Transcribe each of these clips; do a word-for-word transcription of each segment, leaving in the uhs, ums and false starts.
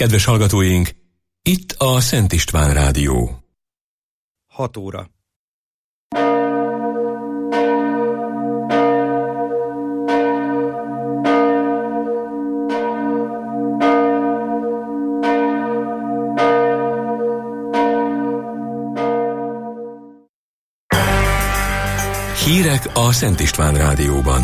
Kedves hallgatóink, itt a Szent István Rádió. hat óra. Hírek a Szent István Rádióban.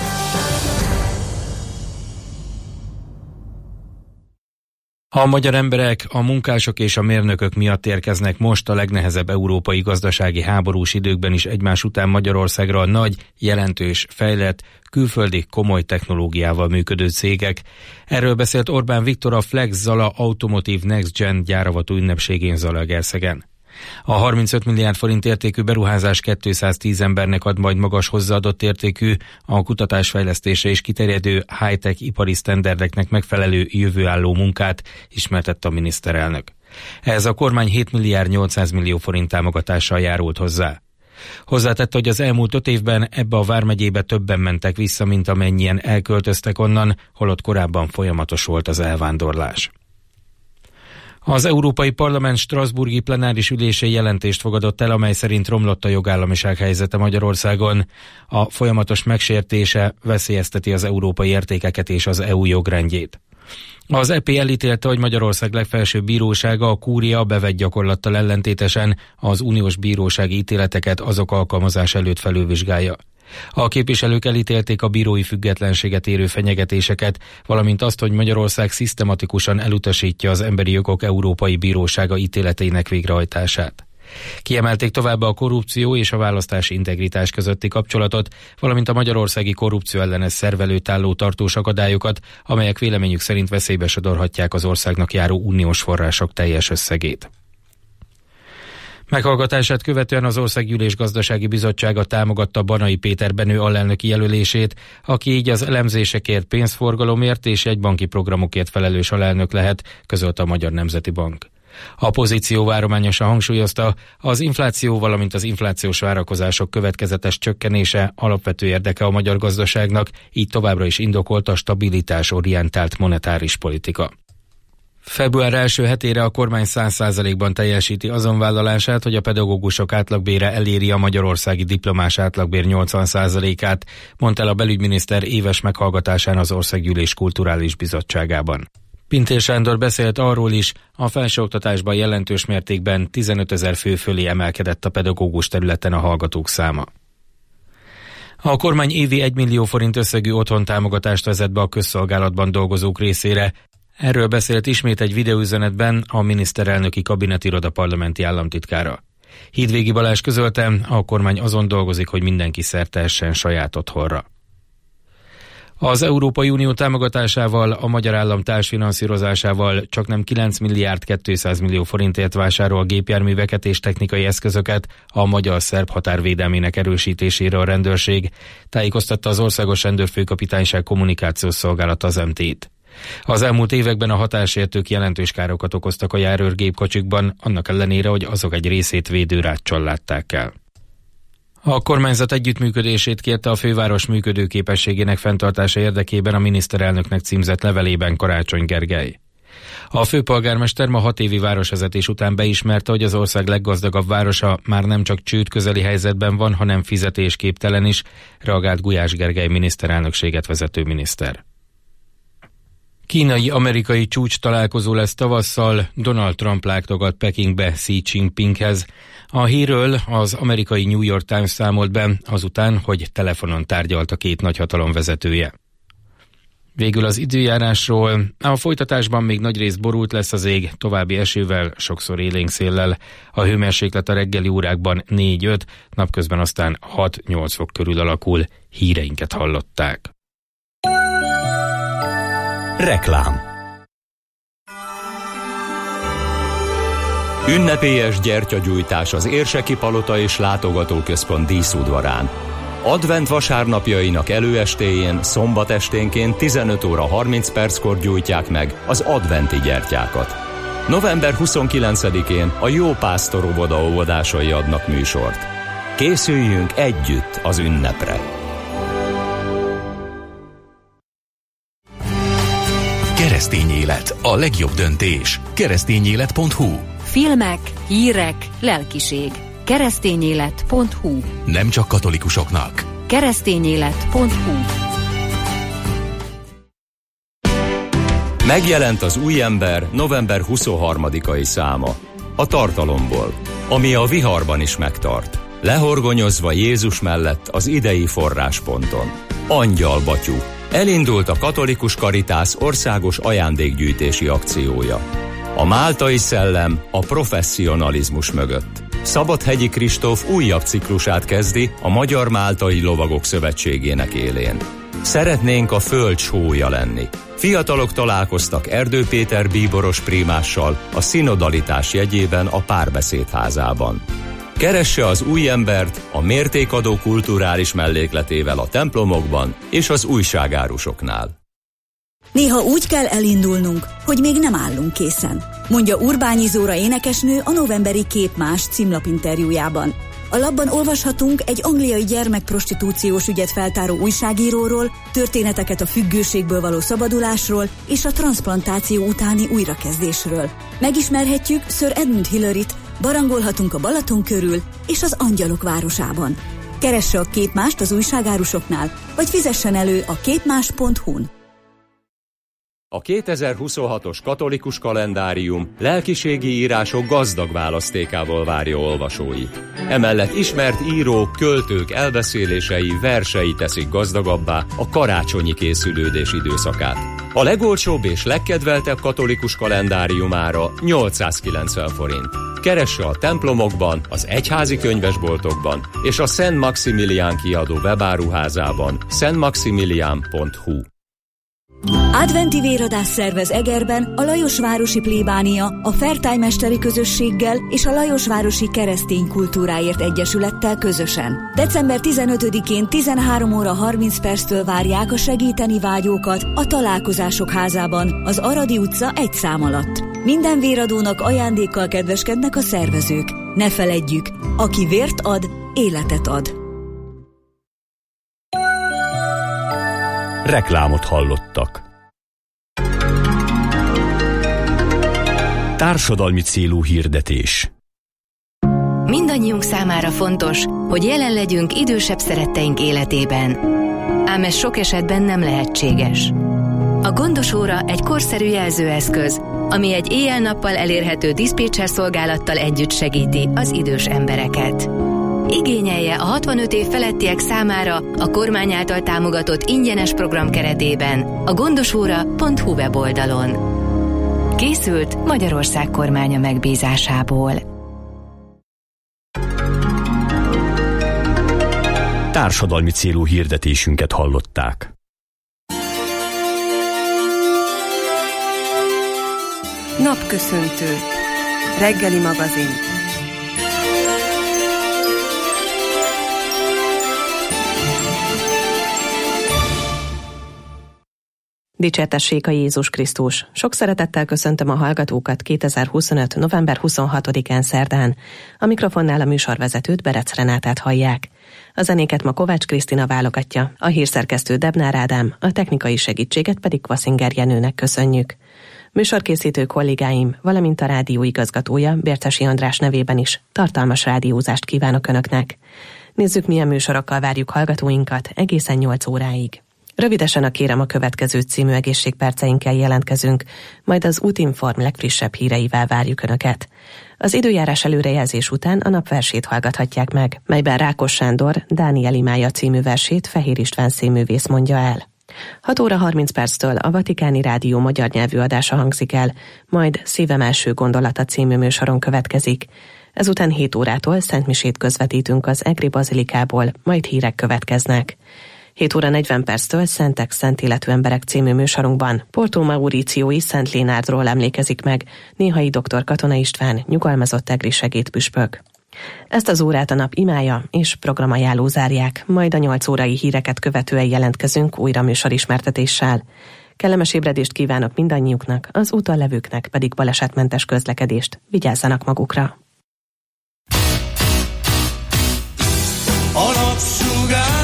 A magyar emberek, a munkások és a mérnökök miatt érkeznek most a legnehezebb európai gazdasági háborús időkben is egymás után Magyarországra a nagy, jelentős, fejlett, külföldi komoly technológiával működő cégek. Erről beszélt Orbán Viktor a Flex Zala Automotive Next Gen gyáravató ünnepségén Zalaegerszegen. A harmincöt milliárd forint értékű beruházás kétszáztíz embernek ad majd magas hozzáadott értékű, a kutatásfejlesztésre is kiterjedő high-tech ipari sztenderdeknek megfelelő jövőálló munkát, ismertette a miniszterelnök. Ehhez a kormány hét milliárd nyolcszáz millió forint támogatással járult hozzá. Hozzátette, hogy az elmúlt öt évben ebbe a vármegyébe többen mentek vissza, mint amennyien elköltöztek onnan, holott korábban folyamatos volt az elvándorlás. Az Európai Parlament strasbourgi plenáris ülésén jelentést fogadott el, amely szerint romlott a jogállamiság helyzete Magyarországon. A folyamatos megsértése veszélyezteti az európai értékeket és az é u jogrendjét. Az é pé elítélte, hogy Magyarország legfelsőbb bírósága, a kúria bevett gyakorlattal ellentétesen az uniós bírósági ítéleteket azok alkalmazás előtt felülvizsgálja. A képviselők elítélték a bírói függetlenséget érő fenyegetéseket, valamint azt, hogy Magyarország szisztematikusan elutasítja az Emberi Jogok Európai Bírósága ítéleteinek végrehajtását. Kiemelték továbbá a korrupció és a választási integritás közötti kapcsolatot, valamint a magyarországi korrupció ellenes szerv előtt álló tartós akadályokat, amelyek véleményük szerint veszélybe sodorhatják az országnak járó uniós források teljes összegét. Meghallgatását követően az Országgyűlés Gazdasági Bizottsága támogatta Banai Péter Benő alelnöki jelölését, aki így az elemzésekért, pénzforgalomért és jegybanki programokért felelős alelnök lehet, közölte a Magyar Nemzeti Bank. A pozíció várományosan hangsúlyozta, az infláció, valamint az inflációs várakozások következetes csökkenése alapvető érdeke a magyar gazdaságnak, így továbbra is indokolt a stabilitásorientált monetáris politika. Február első hetére a kormány száz százalékban teljesíti azon vállalását, hogy a pedagógusok átlagbére eléri a magyarországi diplomás átlagbér nyolcvan százalékát, mondta el a belügyminiszter éves meghallgatásán az Országgyűlés Kulturális Bizottságában. Pintér Sándor beszélt arról is, a felsőoktatásban jelentős mértékben tizenötezer fő fölé emelkedett a pedagógus területen a hallgatók száma. A kormány évi egy millió forint összegű otthontámogatást vezet be a közszolgálatban dolgozók részére. Erről beszélt ismét egy videóüzenetben a miniszterelnöki kabinetiroda parlamenti államtitkára. Hídvégi Balázs közölte, a kormány azon dolgozik, hogy mindenki szert tehessen saját otthonra. Az Európai Unió támogatásával, a magyar állam társfinanszírozásával csaknem kilenc milliárd kétszáz millió forintért vásárol gépjárműveket és technikai eszközöket a magyar-szerb határvédelmének erősítésére a rendőrség, tájékoztatta az Országos Rendőrfőkapitányság kommunikációs szolgálata az em té i-t. Az elmúlt években a határsértők jelentős károkat okoztak a járőrgépkocsikban, annak ellenére, hogy azok egy részét védőráccsal látták el. A kormányzat együttműködését kérte a főváros működőképességének fenntartása érdekében a miniszterelnöknek címzett levelében Karácsony Gergely. A főpolgármester ma hat évi városvezetés után beismerte, hogy az ország leggazdagabb városa már nem csak csőd közeli helyzetben van, hanem fizetésképtelen is, reagált Gulyás Gergely miniszterelnökséget vezető miniszter. Kínai-amerikai csúcs találkozó lesz tavasszal, Donald Trump látogat Pekingbe Xi Jinpinghez. A hírről az amerikai New York Times számolt be azután, hogy telefonon tárgyalt a két nagyhatalom vezetője. Végül az időjárásról. A folytatásban még nagyrészt borult lesz az ég, további esővel, sokszor élénk széllel. A hőmérséklet a reggeli órákban négy-öt, napközben aztán hat-nyolc fok körül alakul. Híreinket hallották. Reklám. Ünnepélyes gyertyagyújtás az Érseki Palota és Látogatóközpont díszudvarán. Advent vasárnapjainak előestéjén, szombat esténként tizenöt óra harminc perckor gyújtják meg az adventi gyertyákat. november huszonkilencedikén a Jó Pásztor óvoda óvodásai adnak műsort. Készüljünk együtt az ünnepre! Keresztény élet, a legjobb döntés. keresztényélet pont hu. Filmek, hírek, lelkiség. keresztényélet pont hu. Nem csak katolikusoknak. keresztényélet pont hu. Megjelent az új ember november huszonharmadikai száma. A tartalomból, ami a viharban is megtart. Lehorgonyozva Jézus mellett az idei forrásponton. Angyal Batyú. Elindult a Katolikus Karitász országos ajándékgyűjtési akciója. A máltai szellem a professzionalizmus mögött. Szabadhegyi Kristóf újabb ciklusát kezdi a Magyar Máltai Lovagok Szövetségének élén. Szeretnénk a föld sója lenni. Fiatalok találkoztak Erdő Péter bíboros prímással a szinodalitás jegyében a Párbeszédházában. Keresse az új embert a mértékadó kulturális mellékletével a templomokban és az újságárusoknál. Néha úgy kell elindulnunk, hogy még nem állunk készen, mondja Urbányi Zóra énekesnő a novemberi Képmás címlapinterjújában. A lapban olvashatunk egy angliai gyermekprostitúciós ügyet feltáró újságíróról, történeteket a függőségből való szabadulásról és a transzplantáció utáni újrakezdésről. Megismerhetjük Sir Edmund Hillary-t, barangolhatunk a Balaton körül és az Angyalok városában. Keresse a Képmást az újságárusoknál, vagy fizessen elő a képmás pont hu-n. A kétezer-huszonhatos katolikus kalendárium lelkiségi írások gazdag választékával várja olvasóit. Emellett ismert írók, költők elbeszélései, versei teszik gazdagabbá a karácsonyi készülődés időszakát. A legolcsóbb és legkedveltebb katolikus kalendáriumára nyolcszázkilencven forint. Keresse a templomokban, az egyházi könyvesboltokban és a Szent Maximilián kiadó webáruházában szent maximilián pont hu. Adventi véradás szervez Egerben a Lajosvárosi Plébánia, a Fertály-mesteri közösséggel és a Lajosvárosi Keresztény Kultúráért Egyesülettel közösen. december tizenötödikén tizenhárom óra harminc perctől várják a segíteni vágyókat a Találkozások házában, az Aradi utca egy szám alatt. Minden véradónak ajándékkal kedveskednek a szervezők. Ne feledjük, aki vért ad, életet ad. Reklámot hallottak. Társadalmi célú hirdetés. Mindannyiunk számára fontos, hogy jelen legyünk idősebb szeretteink életében. Ám ez sok esetben nem lehetséges. A gondos óra egy korszerű jelzőeszköz, ami egy éjjel-nappal elérhető diszpécser szolgálattal együtt segíti az idős embereket. Igényelje a hatvanöt év felettiek számára a kormány által támogatott ingyenes program keretében a gondosóra pont hu weboldalon. Készült Magyarország kormánya megbízásából. Társadalmi célú hirdetésünket hallották. Napköszöntő. Reggeli magazin. Dicsértessék a Jézus Krisztus! Sok szeretettel köszöntöm a hallgatókat kétezer-huszonöt. november huszonhatodikán szerdán. A mikrofonnál a műsorvezetőt, Berec Renátát hallják. A zenéket ma Kovács Krisztina válogatja, a hírszerkesztő Debnár Ádám, a technikai segítséget pedig Kvaszinger Jenőnek köszönjük. Műsorkészítő kollégáim, valamint a rádió igazgatója, Bércesi András nevében is tartalmas rádiózást kívánok Önöknek. Nézzük, milyen műsorokkal várjuk hallgatóinkat egészen nyolc óráig. Rövidesen a Kérem a következő című egészségperceinkkel jelentkezünk, majd az Útinform legfrissebb híreivel várjuk Önöket. Az időjárás előrejelzés után a napversét hallgathatják meg, melyben Rákos Sándor Dániel imája című versét Fehér István színművész mondja el. hat óra harminc perctől a Vatikáni Rádió magyar nyelvű adása hangzik el, majd Szívem első gondolata című műsoron következik. Ezután hét órától szentmisét közvetítünk az Egri Bazilikából, majd hírek következnek. hét óra negyven perctől Szentek, szent életű emberek című műsorunkban Porto Mauriciói Szent Lénárdról emlékezik meg néhai dr. Katona István, nyugalmazott egri segédpüspök. Ezt az órát a nap imája és programajánló zárják, majd a nyolc órai híreket követően jelentkezünk újra műsorismertetéssel. Kellemes ébredést kívánok mindannyiuknak, az úton levőknek pedig balesetmentes közlekedést. Vigyázzanak magukra! A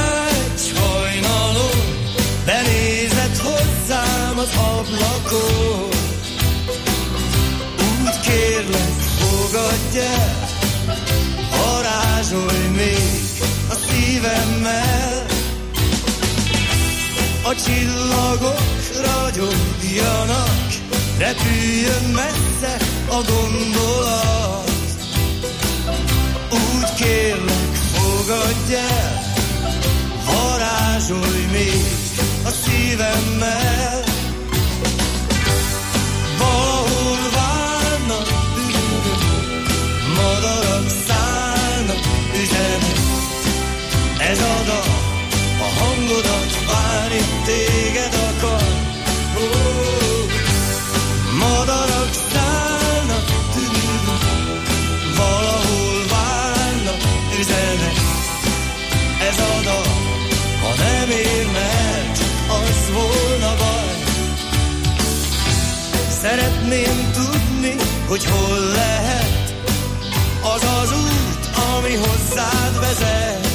napsugár hajnalon benézett hozzám az ablakon. fogadj el, varázsolj még a szívemmel. A csillagok ragyogjanak, repüljön messze a gondolat. Úgy kérlek, fogadj el, varázsolj még a szívemmel. Valahol várnak, madarak szállnak, üzenek. Ez a dal, a hangodat várja, téged akar. Oh, madarak szállnak, valahol várnak, üzenek. Ez a dal, ha nem érne el, csak az volna baj. Szeretném tudni, hogy hol lehet az az út, ami hozzád vezet.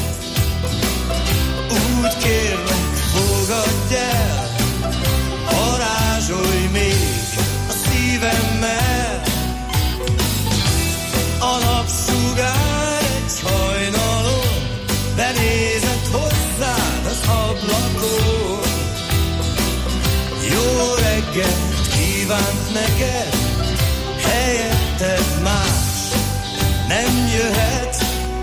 Úgy kérlek, fogadj el, varázsolj még a szívemmel. A napsugár egy hajnalon benézett hozzád az ablakon. Jó reggelt kívánt neked, helyetted más nem jöhet.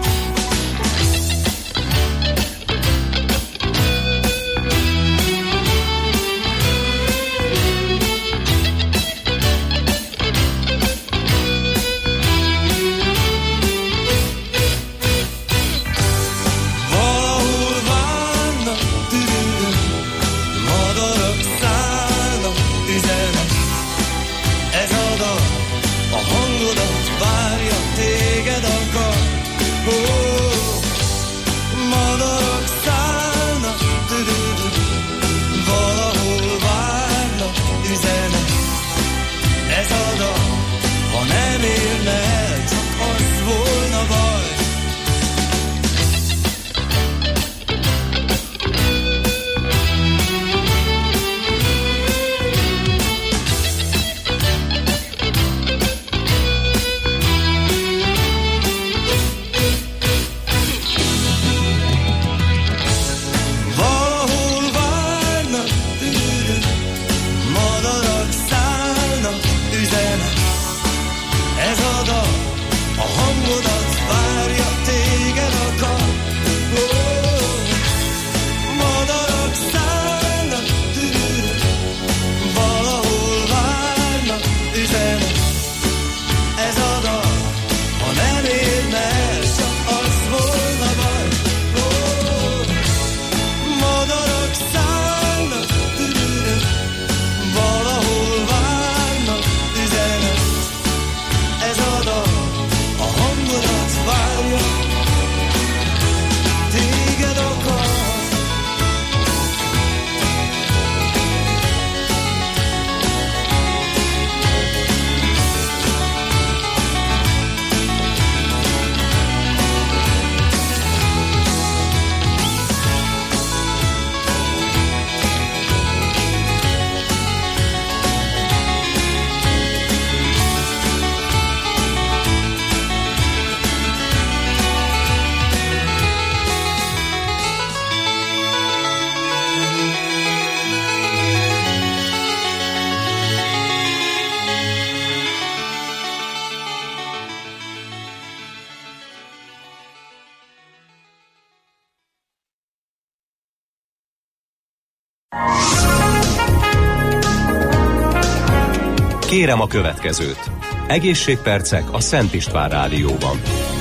Kérem a következőt. Egészségpercek a Szent István Rádióban.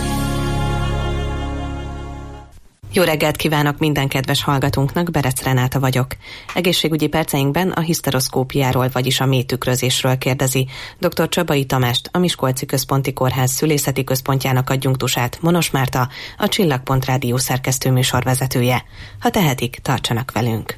Jó reggelt kívánok minden kedves hallgatónknak, Berec Renáta vagyok. Egészségügyi perceinkben a hiszteroszkópiáról, vagyis a méhtükrözésről kérdezi dr. Csabai Tamást, a Miskolci Központi Kórház Szülészeti Központjának adjunktusát, Monos Márta, a Csillagpont Rádió szerkesztő műsorvezetője. Ha tehetik, tartsanak velünk!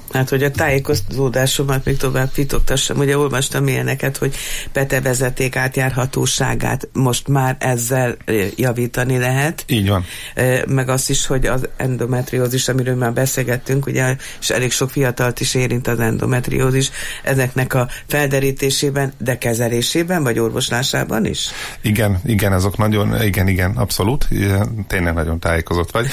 Hát, hogy a tájékozódásomat még tovább titoktassam, ugye olvastam ilyeneket, hogy petevezeték átjárhatóságát most már ezzel javítani lehet. Így van. Meg azt is, hogy az endometriózis, amiről már beszélgettünk, ugye, és elég sok fiatalt is érint az endometriózis, ezeknek a felderítésében, de kezelésében, vagy orvoslásában is? Igen, igen, azok nagyon, igen, igen, abszolút, tényleg nagyon tájékozott vagy.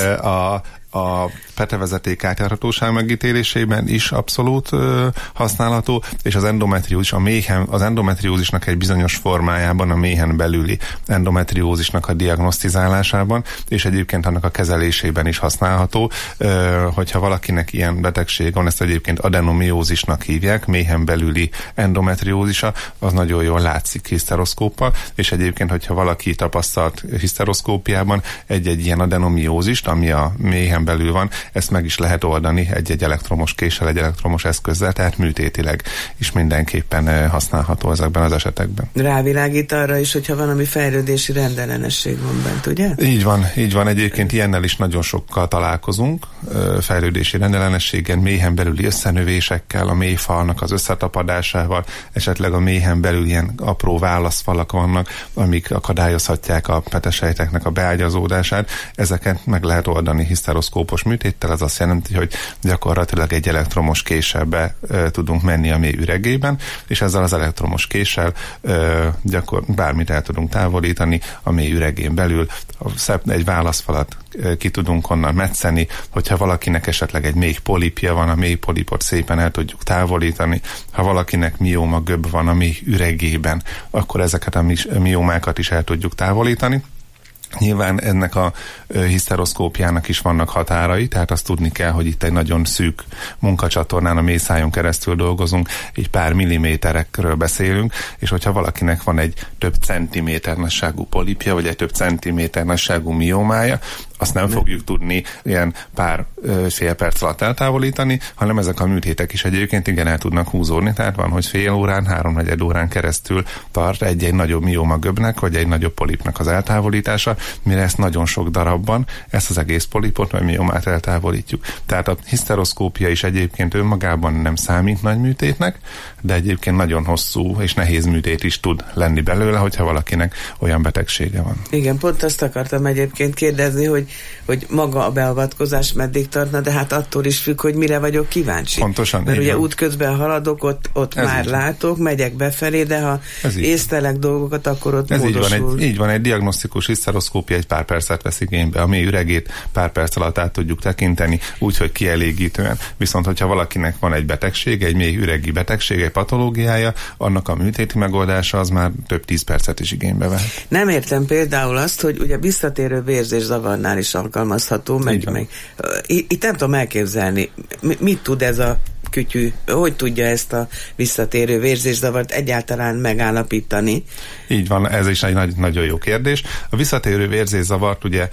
A A petevezeték átjárhatóság megítélésében is abszolút ö, használható, és az endometriózis, a méhen, az endometriózisnak egy bizonyos formájában, a méhen belüli endometriózisnak a diagnosztizálásában, és egyébként annak a kezelésében is használható. Ö, hogyha valakinek ilyen betegség van, ezt egyébként adenomiózisnak hívják, méhen belüli endometriózisa, az nagyon jól látszik hiszteroszkóppal, és egyébként, hogyha valaki tapasztalt hiszteroszkópiában egy-egy ilyen adenomiózist, ami a méhen belül van, ezt meg is lehet oldani egy-egy elektromos késsel, egy elektromos eszközzel, tehát műtétileg is mindenképpen használható ezekben az esetekben. Rávilágít arra is, hogyha valami fejlődési rendellenesség van bent, ugye? Így van, így van. Egyébként ilyennel is nagyon sokkal találkozunk, fejlődési rendellenességen, méhen belüli összenövésekkel, a mélyfalnak az összetapadásával, esetleg a méhen belül ilyen apró válaszfalak vannak, amik akadályozhatják a petesejteknek a beágyazódását. Ezeket meg lehet oldani hiszteroszkópos műtéttel, az azt jelenti, hogy gyakorlatilag egy elektromos késsel be e, tudunk menni a mély üregében, és ezzel az elektromos késsel e, gyakor, bármit el tudunk távolítani a mély üregén belül, egy válaszfalat e, ki tudunk onnan metszeni, hogyha valakinek esetleg egy mély polipja van, a mély polipot szépen el tudjuk távolítani, ha valakinek mióma gömb van a mély üregében, akkor ezeket a miómákat is el tudjuk távolítani. Nyilván ennek a hiszteroszkópiának is vannak határai, tehát azt tudni kell, hogy itt egy nagyon szűk munkacsatornán a mészájon keresztül dolgozunk, így pár milliméterekről beszélünk, és hogyha valakinek van egy több centiméter nagyságú polipja, vagy egy több centiméter nagyságú miómája, azt nem fogjuk tudni ilyen pár ö, fél perc alatt eltávolítani, hanem ezek a műtétek is egyébként igen el tudnak húzódni, tehát van, hogy fél órán, háromnegyed órán keresztül tart egy-egy nagyobb mióma gömbnek, vagy egy nagyobb polipnak az eltávolítása, mire ezt nagyon sok darabban, ezt az egész polipot, vagy miómát eltávolítjuk. Tehát a hiszteroszkópia is egyébként önmagában nem számít nagy műtétnek, de egyébként nagyon hosszú és nehéz műtét is tud lenni belőle, hogyha valakinek olyan betegsége van. Igen, pont azt akartam egyébként kérdezni, hogy, hogy maga a beavatkozás meddig tartna, de hát attól is függ, hogy mire vagyok kíváncsi. Pontosan. Mert ugye útközben haladok, ott, ott már látok, megyek befelé, de ha észlelek dolgokat, akkor ott Ez módosul. Így van, egy, így van, egy diagnosztikus hiszteroszkópia egy pár percet vesz igénybe, a mély üregét pár perc alatt át tudjuk tekinteni, úgyhogy kielégítően. Viszont, hogyha valakinek van egy betegség, egy mély üregi betegség, egy patológiája, annak a műtéti megoldása az már több tíz percet is igénybe vehet. Nem értem például azt, hogy ugye visszatérő vérzészavarnál is alkalmazható, meg, meg itt nem tudom elképzelni, mit tud ez a kütyű, hogy tudja ezt a visszatérő vérzészavart egyáltalán megállapítani? Így van, ez is egy nagy, nagyon jó kérdés. A visszatérő vérzészavart ugye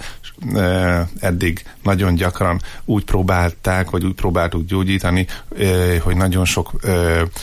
e, eddig nagyon gyakran úgy próbálták, vagy úgy próbáltuk gyógyítani, e, hogy nagyon sok e,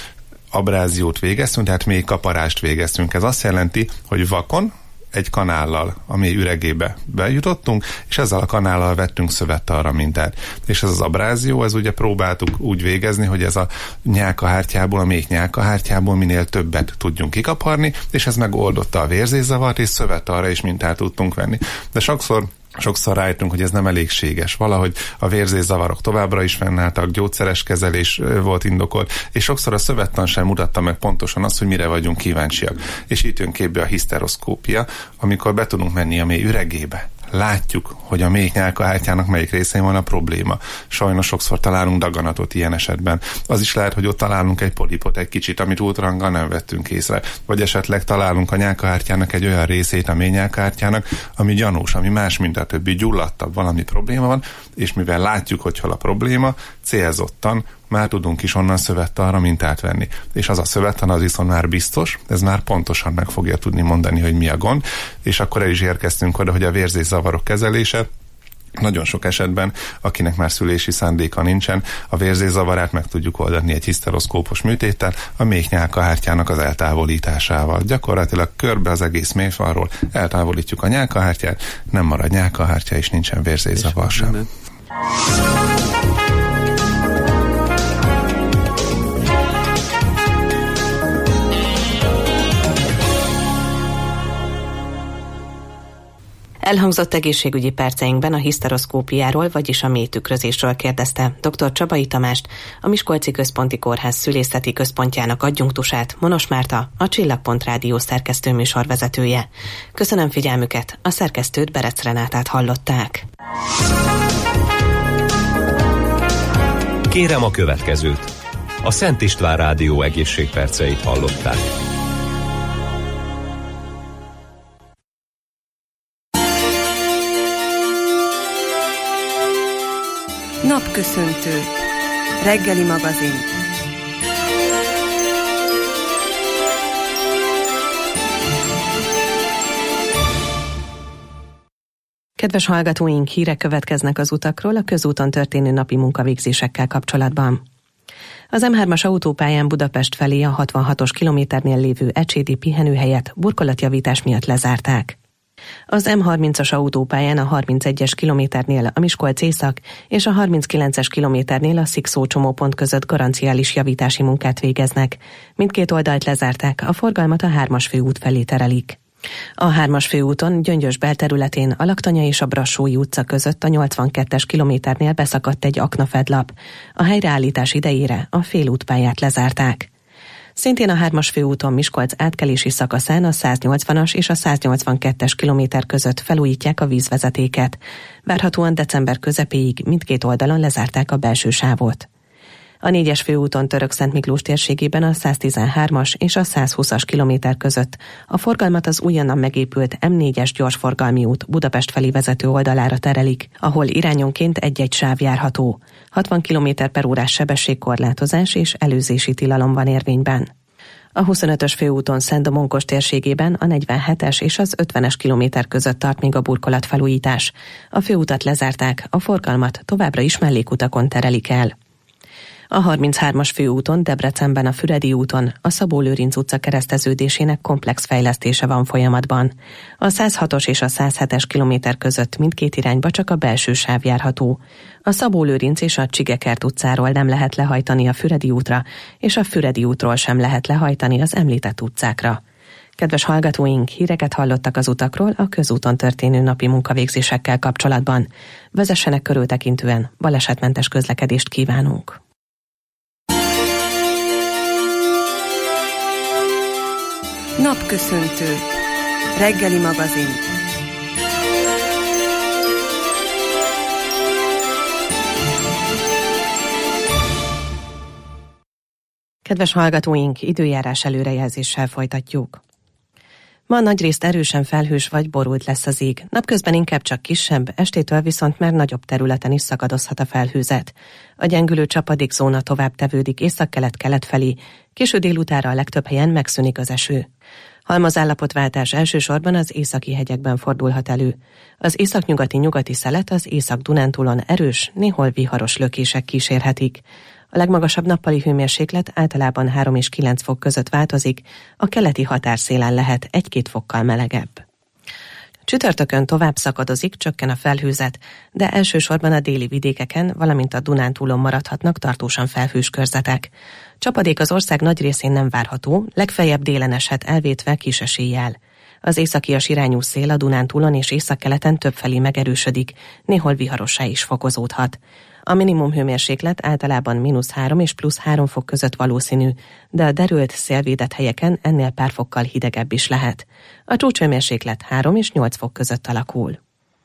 abráziót végeztünk, tehát mély kaparást végeztünk. Ez azt jelenti, hogy vakon, egy kanállal a mély üregébe bejutottunk, és ezzel a kanállal vettünk szövettalra mintát. És ez az abrázió, ez ugye próbáltuk úgy végezni, hogy ez a nyálkahártyából, a mély nyálkahártyából minél többet tudjunk kikaparni, és ez megoldotta a vérzészavart, és szövettalra is mintát tudtunk venni. De sokszor Sokszor rájöttünk, hogy ez nem elégséges. Valahogy a vérzészavarok továbbra is fennálltak, gyógyszeres kezelés volt indokolt, és sokszor a szövettan sem mutatta meg pontosan azt, hogy mire vagyunk kíváncsiak. És itt jön képbe a hiszteroszkópia, amikor be tudunk menni a mély üregébe. Látjuk, hogy a mély nyálkahártyának melyik részén van a probléma. Sajnos sokszor találunk daganatot ilyen esetben. Az is lehet, hogy ott találunk egy polipot egy kicsit, amit ultrahanggal nem vettünk észre. Vagy esetleg találunk a nyálkahártyának egy olyan részét a mély nyálkahártyának, ami gyanús, ami más, mint a többi, gyulladtabb, valami probléma van, és mivel látjuk, hogy hol a probléma, célzottan már tudunk is onnan szövettalra mintát venni. És az a szövettan az viszont már biztos, ez már pontosan meg fogja tudni mondani, hogy mi a gond, és akkor el is érkeztünk oda, hogy a vérzészavarok kezelése nagyon sok esetben, akinek már szülési szándéka nincsen, a vérzészavarát meg tudjuk oldani egy hiszteroszkópos műtéttel, a mély nyálkahártyának az eltávolításával. Gyakorlatilag körbe az egész mélyfalról eltávolítjuk a nyálkahártyát, nem marad nyálkahártya, és nincsen vérzészavar sem. Elhangzott egészségügyi perceinkben a hiszteroszkópiáról, vagyis a mélytükrözésről kérdezte dr. Csabai Tamást, a Miskolci Központi Kórház Szülészeti Központjának adjunktusát, Monos Márta, a Csillagpont Rádió szerkesztő műsorvezetője. Köszönöm figyelmüket, a szerkesztőt, Berec Renátát hallották. Kérem a következőt. A Szent István Rádió egészségperceit hallották. Napköszöntő. Reggeli magazin. Kedves hallgatóink, hírek következnek az utakról a közúton történő napi munkavégzésekkel kapcsolatban. Az em hármas autópályán Budapest felé a hatvanhatos kilométernél lévő ecsédi pihenőhelyet burkolatjavítás miatt lezárták. Az em harmincas autópályán a harmincegyes kilométernél a Miskolc észak és a harminckilences kilométernél a Szikszó csomópont között garanciális javítási munkát végeznek. Mindkét oldalt lezárták, a forgalmat a hármas főút felé terelik. A hármas főúton Gyöngyös belterületén a Laktanya és a Brassói utca között a nyolcvankettes kilométernél beszakadt egy aknafedlap. A helyreállítás idejére a félútpályát lezárták. Szintén a hármas főúton Miskolc átkelési szakaszán a száznyolcvanas és a száznyolcvankettes kilométer között felújítják a vízvezetéket. Várhatóan december közepéig mindkét oldalon lezárták a belső sávot. A négyes főúton Törökszentmiklós térségében a száztizenhármas és a százhúszas kilométer között a forgalmat az újonnan megépült em négyes gyorsforgalmi út Budapest felé vezető oldalára terelik, ahol irányonként egy-egy sáv járható. hatvan kilométer per órás sebességkorlátozás és előzési tilalom van érvényben. A huszonötös főúton Szent-Domonkos térségében a negyvenhetes és az ötvenes kilométer között tart még a burkolatfelújítás. A főutat lezárták, a forgalmat továbbra is mellékutakon terelik el. A harminchármas főúton Debrecenben a Füredi úton a Szabó-Lőrinc utca kereszteződésének komplex fejlesztése van folyamatban. A százhatos és a százhetes kilométer között mindkét irányba csak a belső sáv járható. A Szabó-Lőrinc és a Csigekert utcáról nem lehet lehajtani a Füredi útra, és a Füredi útról sem lehet lehajtani az említett utcákra. Kedves hallgatóink, híreket hallottak az utakról a közúton történő napi munkavégzésekkel kapcsolatban. Vezessenek körültekintően, balesetmentes közlekedést kívánunk! Napköszöntő. Reggeli magazin. Kedves hallgatóink, időjárás előrejelzéssel folytatjuk. Ma nagyrészt erősen felhős vagy borult lesz az ég. Napközben inkább csak kisebb, estétől viszont már nagyobb területen is szakadozhat a felhőzet. A gyengülő csapadékzóna tovább tevődik északkelet-kelet felé, késő délutára a legtöbb helyen megszűnik az eső. Halmazállapotváltás elsősorban az északi hegyekben fordulhat elő. Az északnyugati nyugati szelet az Észak-Dunántúlon erős, néhol viharos lökések kísérhetik. A legmagasabb nappali hőmérséklet általában három és kilenc fok között változik, a keleti határszélen lehet egy-két fokkal melegebb. Csütörtökön tovább szakadozik, csökken a felhőzet, de elsősorban a déli vidékeken, valamint a Dunántúlon maradhatnak tartósan felhős körzetek. Csapadék az ország nagy részén nem várható, legfeljebb délen eshet elvétve kis eséllyel. Az északias irányú szél a Dunántúlon és északkeleten többfelé megerősödik, néhol viharossá is fokozódhat. A minimum hőmérséklet általában mínusz három és plusz három fok között valószínű, de a derült, szélvédett helyeken ennél pár fokkal hidegebb is lehet. A csúcshőmérséklet három és nyolc fok között alakul.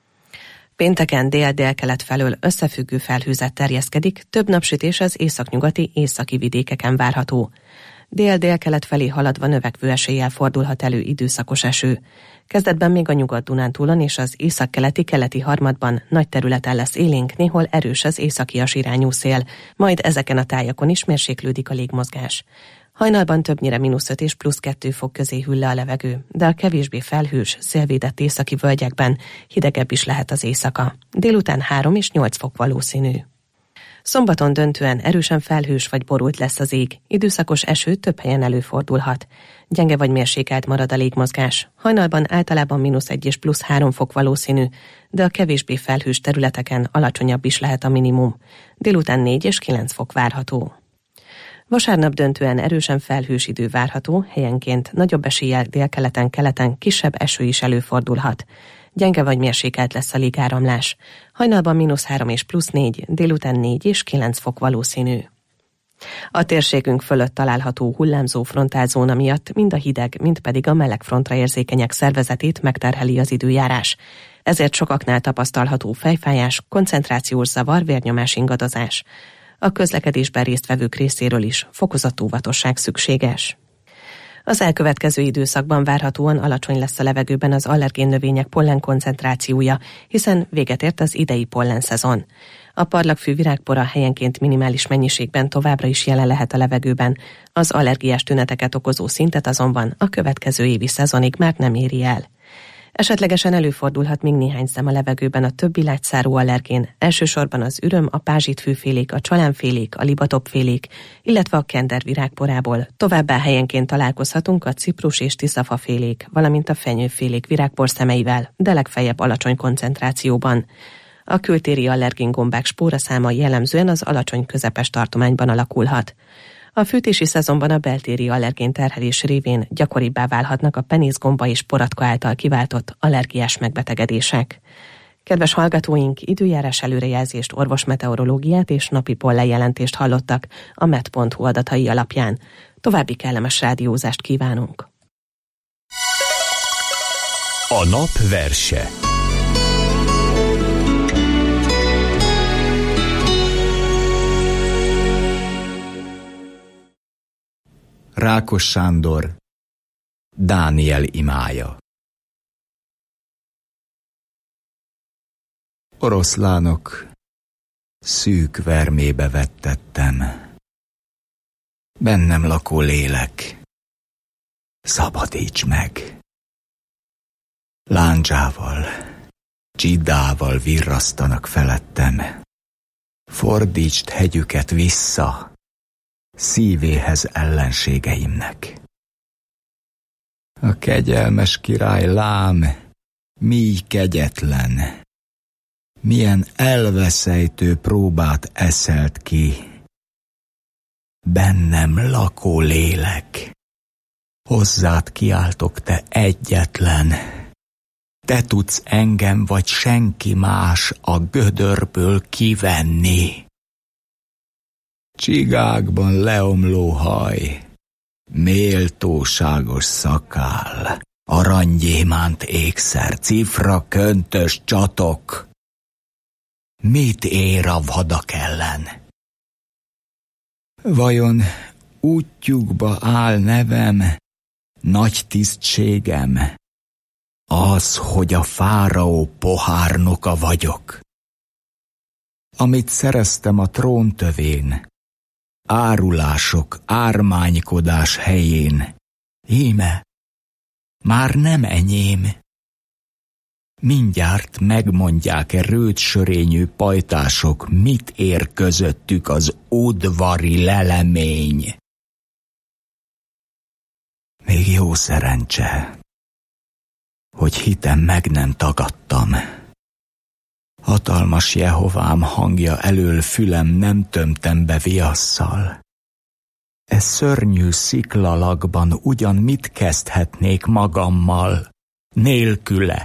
Pénteken dél-délkelet felől összefüggő felhőzet terjeszkedik, több napsütés az északnyugati, északi vidékeken várható. Dél-délkelet felé haladva növekvő eséllyel fordulhat elő időszakos eső. Kezdetben még a Nyugat-Dunántúlon és az északkeleti keleti harmadban nagy területen lesz élénk, néhol erős az északias irányú szél, majd ezeken a tájakon is mérséklődik a légmozgás. Hajnalban többnyire mínusz öt és plusz kettő fok közé hűl le a levegő, de a kevésbé felhős, szélvédett északi völgyekben hidegebb is lehet az éjszaka. Délután három és nyolc fok valószínű. Szombaton döntően erősen felhős vagy borult lesz az ég, időszakos eső több helyen előfordulhat. Gyenge vagy mérsékelt marad a légmozgás. Hajnalban általában mínusz egy és plusz három fok valószínű, de a kevésbé felhős területeken alacsonyabb is lehet a minimum. Délután négy és kilenc fok várható. Vasárnap döntően erősen felhős idő várható, helyenként nagyobb eséllyel délkeleten-keleten kisebb eső is előfordulhat. Gyenge vagy mérsékelt lesz a légáramlás. Hajnalban mínusz három és plusz négy, délután négy és kilenc fok valószínű. A térségünk fölött található hullámzó frontálzóna miatt mind a hideg, mind pedig a meleg frontra érzékenyek szervezetét megterheli az időjárás. Ezért sokaknál tapasztalható fejfájás, koncentrációs zavar, vérnyomás ingadozás. A közlekedésben résztvevők részéről is fokozott óvatosság szükséges. Az elkövetkező időszakban várhatóan alacsony lesz a levegőben az allergén növények pollen koncentrációja, hiszen véget ért az idei pollenszezon. A parlagfű virágpora helyenként minimális mennyiségben továbbra is jelen lehet a levegőben, az allergiás tüneteket okozó szintet azonban a következő évi szezonig már nem éri el. Esetlegesen előfordulhat még néhány szem a levegőben a többi lágyszárú allergén, elsősorban az üröm, a pázsitfűfélék, a csalánfélék, a libatopfélék, illetve a kender virágporából. Továbbá helyenként találkozhatunk a ciprus és tiszafafélék, valamint a fenyőfélék virágporszemeivel, de legfeljebb alacsony koncentrációban. A kültéri allergéngombák spóraszáma jellemzően az alacsony közepes tartományban alakulhat. A fűtési szezonban a beltéri allergén terhelés révén gyakoribbá válhatnak a penészgomba és poratka által kiváltott allergiás megbetegedések. Kedves hallgatóink, időjárás előrejelzést, orvosmeteorológiát és napi pollenjelentést hallottak a met pont hu adatai alapján. További kellemes rádiózást kívánunk! A nap verse. Rákos Sándor, Dániel imája. Oroszlánok, szűk vermébe vettettem. Bennem lakó lélek, szabadíts meg. Lándzsával, csidával virrasztanak felettem. Fordítsd hegyüket vissza szívéhez ellenségeimnek. A kegyelmes király lám, míj kegyetlen, milyen elveszejtő próbát eszelt ki. Bennem lakó lélek, hozzád kiáltok te egyetlen. Te tudsz engem vagy senki más a gödörből kivenni. Csigákban leomló haj, méltóságos szakál, aranygyémánt ékszer, cifra köntös csatok. Mit ér a vadak ellen? Vajon útjukba áll nevem, nagy tisztségem, az, hogy a fáraó pohárnoka vagyok? Amit szereztem a tróntövén, árulások, ármánykodás helyén, íme, már nem enyém. Mindjárt megmondják-e rőtsörényű pajtások, mit ér közöttük az udvari lelemény. Még jó szerencse, hogy hitem meg nem tagadtam. Hatalmas Jehovám hangja elől fülem nem tömtem be viasszal. E szörnyű sziklalakban ugyan mit kezdhetnék magammal, nélküle?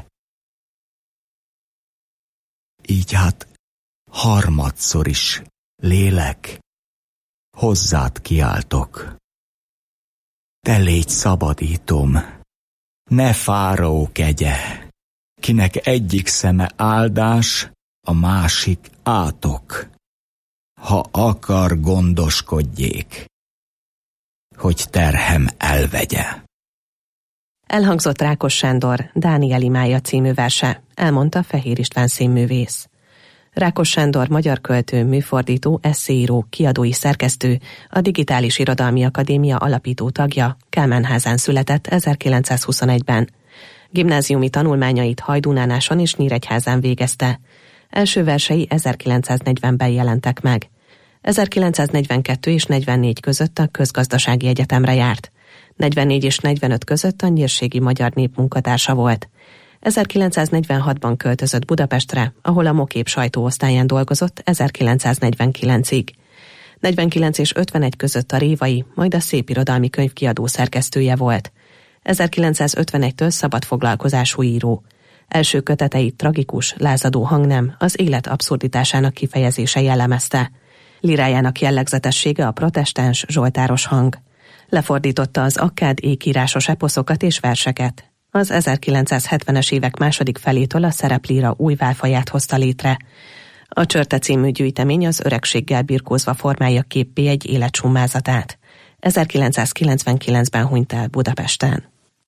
Így hát harmadszor is, lélek, hozzád kiáltok. Te légy szabadítom, ne fáraó kegye, kinek egyik szeme áldás, a másik átok. Ha akar, gondoskodjék, hogy terhem elvegye. Elhangzott Rákos Sándor Dániel imája című verse, elmondta Fehér István színművész. Rákos Sándor magyar költő, műfordító, esszéíró, kiadói szerkesztő, a Digitális Irodalmi Akadémia alapító tagja, Kálmánházán született ezerkilencszázhuszonegyben. Gimnáziumi tanulmányait Hajdúnánáson és Nyíregyházán végezte. Első versei ezerkilencszáznegyvenben jelentek meg. ezerkilencszáznegyvenkettő és negyvennégy között a Közgazdasági Egyetemre járt. negyvennégy és negyvenöt között a Nyírségi Magyar Nép munkatársa volt. ezerkilencszáznegyvenhatban költözött Budapestre, ahol a Mokép sajtóosztályán dolgozott ezerkilencszáznegyvenkilencig. negyvenkilenc és ötvenegy között a Révai, majd a Szépirodalmi Könyv kiadó szerkesztője volt. ezerkilencszázötvenegytől szabadfoglalkozású író. Első köteteit tragikus, lázadó hangnem, az élet abszurditásának kifejezése jellemezte. Lirájának jellegzetessége a protestáns, zsoltáros hang. Lefordította az akkád ékírásos eposzokat és verseket. Az ezerkilencszázhetvenes évek második felétől a szereplíra új válfaját hozta létre. A Csörte című gyűjtemény az öregséggel birkózva formálja képpé egy élet summázatát. ezerkilencszázkilencvenkilencben hunyt el Budapesten.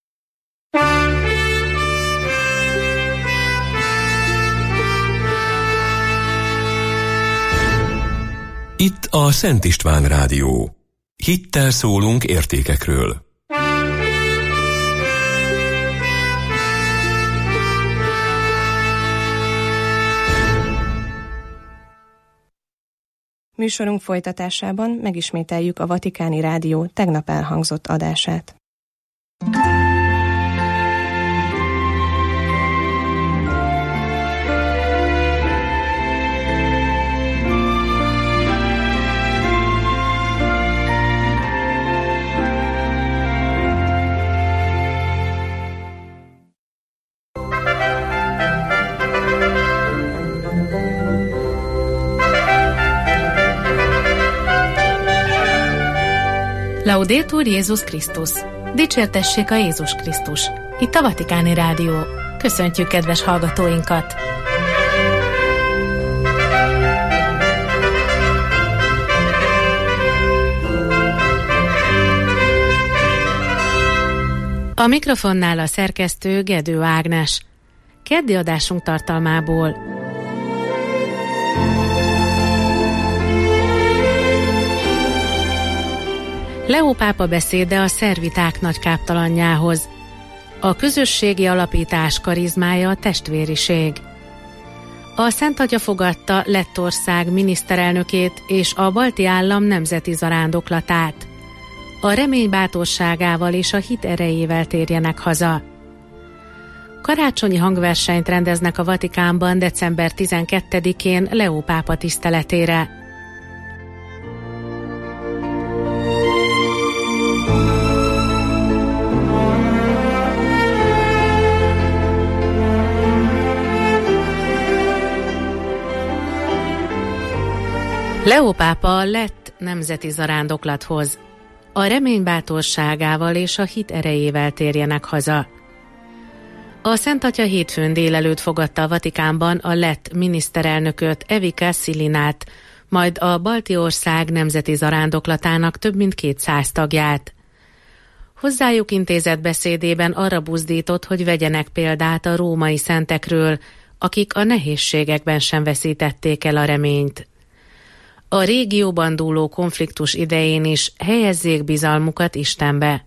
Itt a Szent István Rádió. Hittel szólunk értékekről. Műsorunk folytatásában megismételjük a Vatikáni Rádió tegnap elhangzott adását. Laudetur Jézus Krisztus! Dicsértessék a Jézus Krisztus! Itt a Vatikáni Rádió. Köszöntjük kedves hallgatóinkat! A mikrofonnál a szerkesztő Gedő Ágnes. Keddi adásunk tartalmából. Leó pápa beszéde a szerviták nagykáptalanjához. A közösségi alapítás karizmája a testvériség. A Szent Atya fogadta Lettország miniszterelnökét és a balti állam nemzeti zarándoklatát. A remény bátorságával és a hit erejével térjenek haza. Karácsonyi hangversenyt rendeznek a Vatikánban december tizenkettedikén Leó pápa tiszteletére. Leó pápa lett nemzeti zarándoklathoz. A remény bátorságával és a hit erejével térjenek haza. A Szent Atya hétfőn délelőtt fogadta a Vatikánban a lett miniszterelnököt, Evika Szilinát, majd a Baltiország nemzeti zarándoklatának több mint kétszáz tagját. Hozzájuk intézett beszédében arra buzdított, hogy vegyenek példát a római szentekről, akik a nehézségekben sem veszítették el a reményt. A régióban dúló konfliktus idején is helyezzék bizalmukat Istenbe.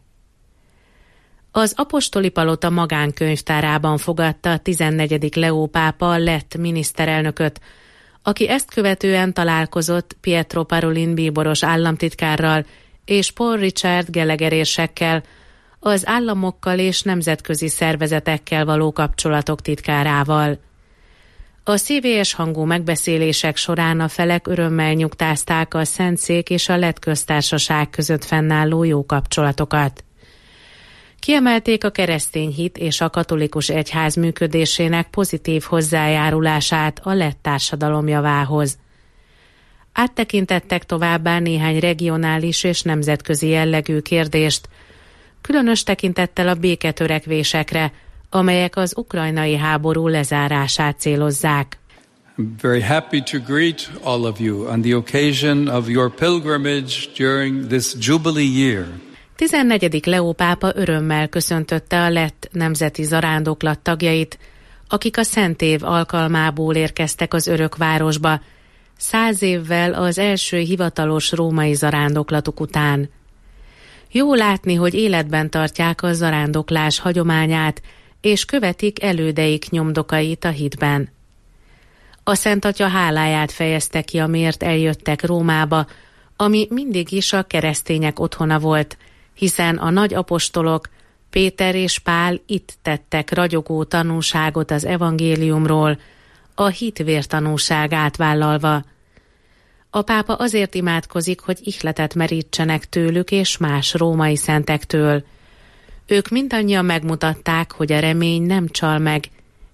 Az apostoli palota magánkönyvtárában fogadta a tizennegyedik Leó pápa lett miniszterelnököt, aki ezt követően találkozott Pietro Parolin bíboros államtitkárral és Paul Richard Gallagher érsekkel, az államokkal és nemzetközi szervezetekkel való kapcsolatok titkárával. A szívélyes hangú megbeszélések során a felek örömmel nyugtázták a Szentszék és a Lett köztársaság között fennálló jó kapcsolatokat. Kiemelték a keresztény hit és a katolikus egyház működésének pozitív hozzájárulását a lett társadalom javához. Áttekintettek továbbá néhány regionális és nemzetközi jellegű kérdést, különös tekintettel a béketörekvésekre, amelyek az ukrajnai háború lezárását célozzák. I'm very happy to greet all of you on the occasion of your pilgrimage during this Jubilee year. tizennegyedik Leó pápa örömmel köszöntötte a lett nemzeti zarándoklat tagjait, akik a Szent Év alkalmából érkeztek az örökvárosba, száz évvel az első hivatalos római zarándoklatuk után. Jó látni, hogy életben tartják a zarándoklás hagyományát, és követik elődeik nyomdokait a hitben. A Szent Atya háláját fejezte ki, amiért eljöttek Rómába, ami mindig is a keresztények otthona volt, hiszen a nagy apostolok, Péter és Pál itt tettek ragyogó tanúságot az evangéliumról, a hit vértanúságát vállalva. A pápa azért imádkozik, hogy ihletet merítsenek tőlük és más római szentektől. Ők mindannyian megmutatták, hogy a remény nem csal meg,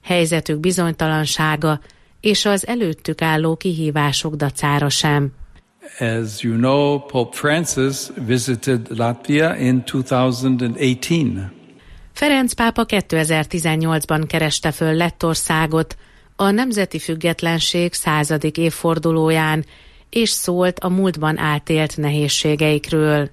helyzetük bizonytalansága és az előttük álló kihívások dacára sem. As you know, Pope Francis visited Latvia in two thousand eighteen. Ferenc pápa kétezer-tizennyolcban kereste föl Lettországot a nemzeti függetlenség századik évfordulóján, és szólt a múltban átélt nehézségeikről.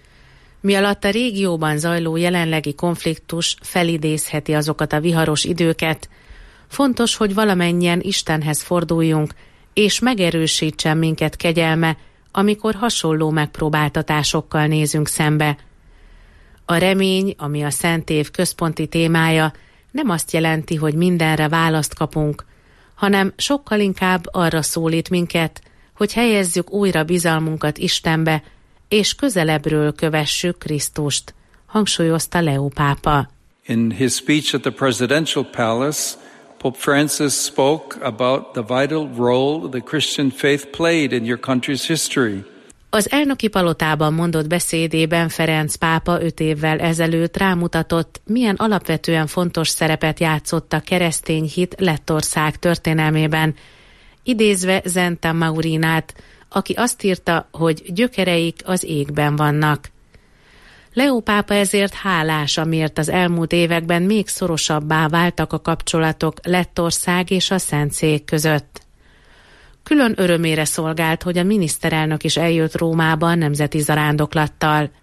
Mi alatt a régióban zajló jelenlegi konfliktus felidézheti azokat a viharos időket, fontos, hogy valamennyien Istenhez forduljunk, és megerősítsen minket kegyelme, amikor hasonló megpróbáltatásokkal nézünk szembe. A remény, ami a Szent Év központi témája, nem azt jelenti, hogy mindenre választ kapunk, hanem sokkal inkább arra szólít minket, hogy helyezzük újra bizalmunkat Istenbe, és közelebbről kövessük Krisztust, hangsúlyozta Leó pápa. In his speech at the Presidential Palace, Pope Francis spoke about the vital role the Christian faith played in your country's history. Az elnöki palotában mondott beszédében Ferenc pápa öt évvel ezelőtt rámutatott, milyen alapvetően fontos szerepet játszott a keresztény hit Lettország történelmében, idézve Zenta Maurinát, aki azt írta, hogy gyökereik az égben vannak. Leó pápa ezért hálás, amiért az elmúlt években még szorosabbá váltak a kapcsolatok Lettország és a Szentszék között. Külön örömére szolgált, hogy a miniszterelnök is eljött Rómába a nemzeti zarándoklattal.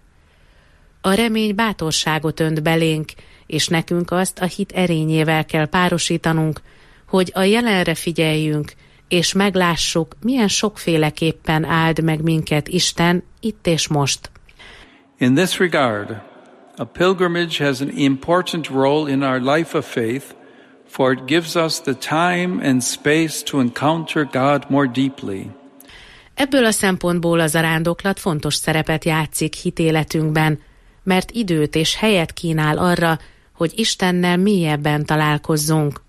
A remény bátorságot önt belénk, és nekünk azt a hit erényével kell párosítanunk, hogy a jelenre figyeljünk, és meglássuk, milyen sokféleképpen áld meg minket Isten itt és most. In this regard, a pilgrimage has an important role in our life of faith, for it gives us the time and space to encounter God more deeply. Ebből a szempontból a zarándoklat fontos szerepet játszik hitéletünkben, mert időt és helyet kínál arra, hogy Istennel mélyebben találkozzunk.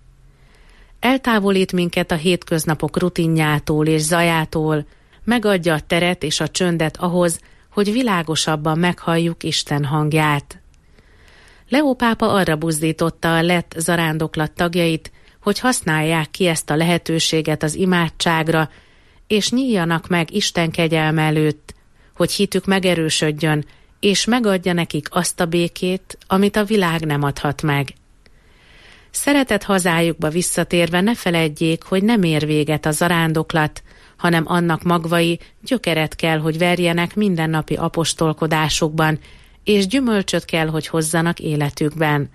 Eltávolít minket a hétköznapok rutinjától és zajától, megadja a teret és a csöndet ahhoz, hogy világosabban meghalljuk Isten hangját. Leó pápa arra buzdította a lett zarándoklat tagjait, hogy használják ki ezt a lehetőséget az imádságra, és nyíljanak meg Isten kegyelme előtt, hogy hitük megerősödjön, és megadja nekik azt a békét, amit a világ nem adhat meg. Szeretett hazájukba visszatérve ne feledjék, hogy nem ér véget a zarándoklat, hanem annak magvai gyökeret kell, hogy verjenek mindennapi apostolkodásukban, és gyümölcsöt kell, hogy hozzanak életükben.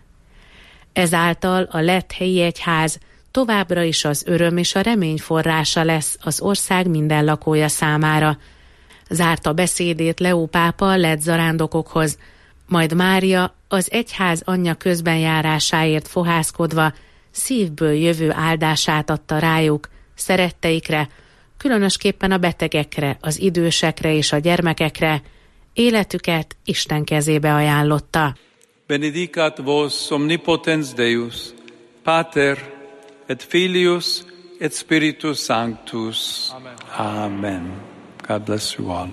Ezáltal a lett helyi egyház továbbra is az öröm és a remény forrása lesz az ország minden lakója számára. Zárta beszédét Leó pápa a lett zarándokokhoz, majd Mária az egyház anyja közbenjárásáért fohászkodva szívből jövő áldását adta rájuk, szeretteikre, különösképpen a betegekre, az idősekre és a gyermekekre, életüket Isten kezébe ajánlotta. Benedicat vos omnipotens Deus, Pater et Filius et Spiritus Sanctus. Amen. Amen. God bless you all.